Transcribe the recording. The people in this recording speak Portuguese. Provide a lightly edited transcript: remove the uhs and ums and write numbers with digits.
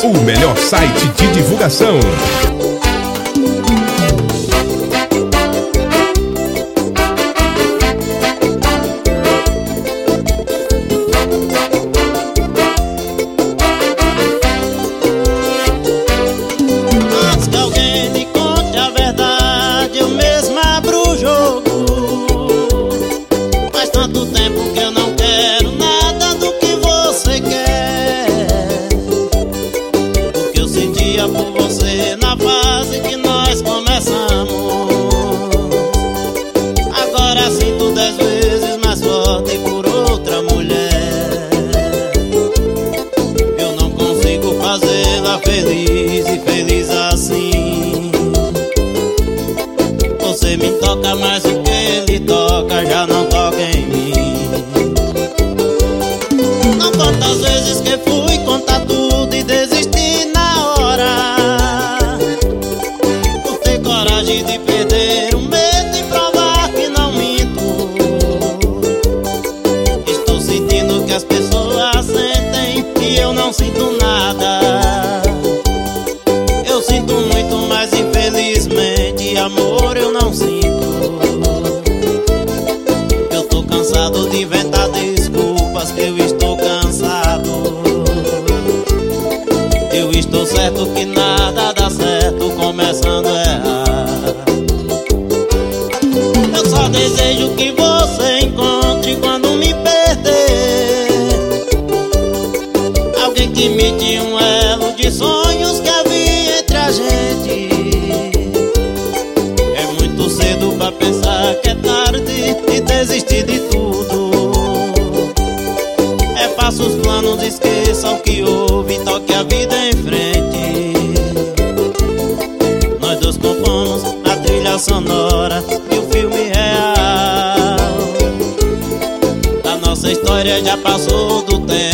o melhor site de divulgação. Antes que alguém me conte a verdade, eu mesmo abro o jogo. Faz tanto tempo que eu não quero nada do que você quer. O que eu sentia por você na fase que nós começamos, agora sinto 10 vezes mais forte por outra mulher. Eu não consigo fazê-la feliz e feliz assim. Você me toca mais do que ele toca, já não toca em mim. Não quantas vezes que fui contar tudo e desisti na hora, por ter coragem de perder o medo e provar que não minto. Estou sentindo que as pessoas sentem e eu não sinto nada. Eu sinto muito, mas infelizmente amor eu não sinto. Eu tô cansado de inventar desculpas, que eu estou cansado. Eu estou certo que nada dá certo começando a errar. Eu só desejo que você encontre quando me perder alguém que me dê um elo de sonhos que havia entre a gente. É muito cedo pra pensar que é tarde e desistir de tudo. É faça os planos, esqueça o que houve e toque a vida em frente. Nós dois compomos a trilha sonora e o filme real. A nossa história já passou do tempo.